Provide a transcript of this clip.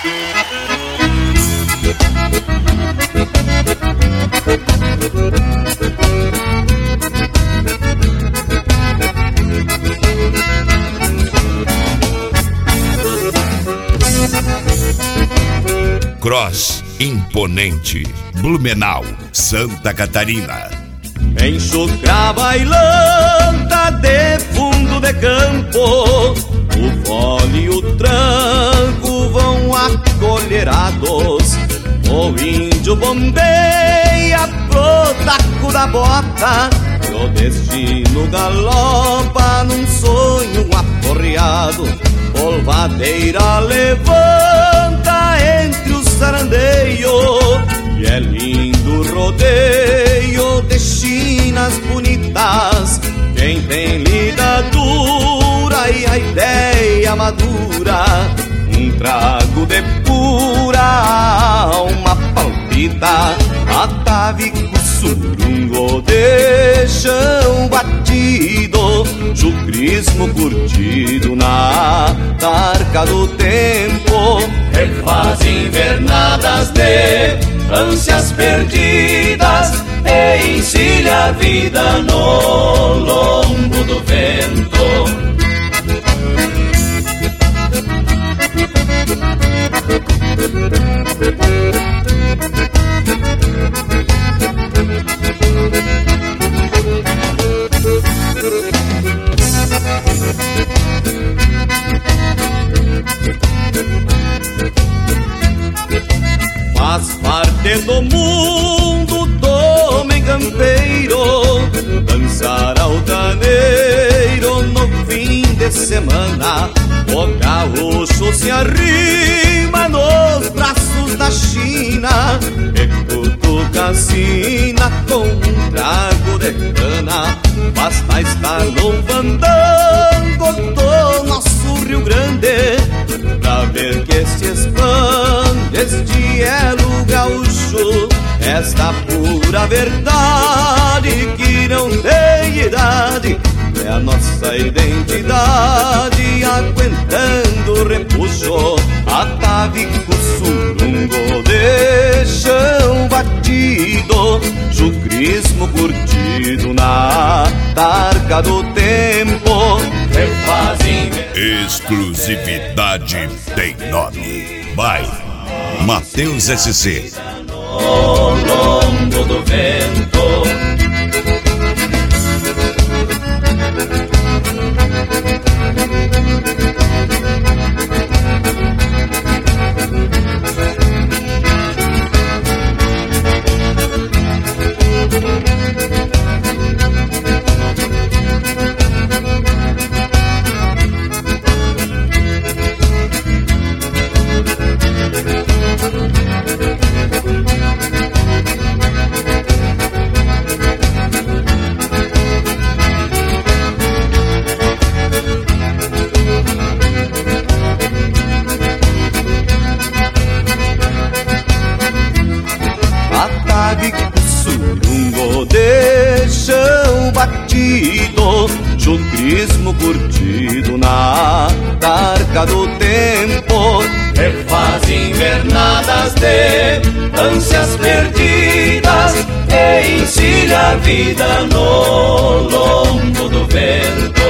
Cross imponente, Blumenau, Santa Catarina. Enxucrava e lanta de fundo de campo, o fole e o tranco vão acolherados. O índio bombeia pro taco da bota, e o destino galopa num sonho aporreado. Polvadeira levanta entre os sarandeios, e é lindo rodeio de chinas bonitas. Quem tem lida dura e a ideia madura, um trago de pura alma palpita. Atavico surungo de chão batido, chucrismo curtido na tarca do tempo. Refaz invernadas de ânsias perdidas e encilha a vida no lombo do vento. Faz parte do mundo do homem campeiro dançar altaneiro no fim de semana. O gaúcho se arrima nos braços da China e cutuca a sina com um trago de cana. Basta estar no fandango do nosso Rio Grande pra ver que se expande este elo gaúcho. Esta pura verdade que não tem idade é a nossa identidade, aguentando o repuxo. Atavico surungo de chão batido, chucrismo curtido na tarca do tempo. Exclusividade tem nome. Vai, Matheus SC. No lombo do vento. Surungo de chão batido, chucrismo curtido na tarca do tempo. Refaz invernadas de ânsias perdidas e encilha a vida no lombo do vento.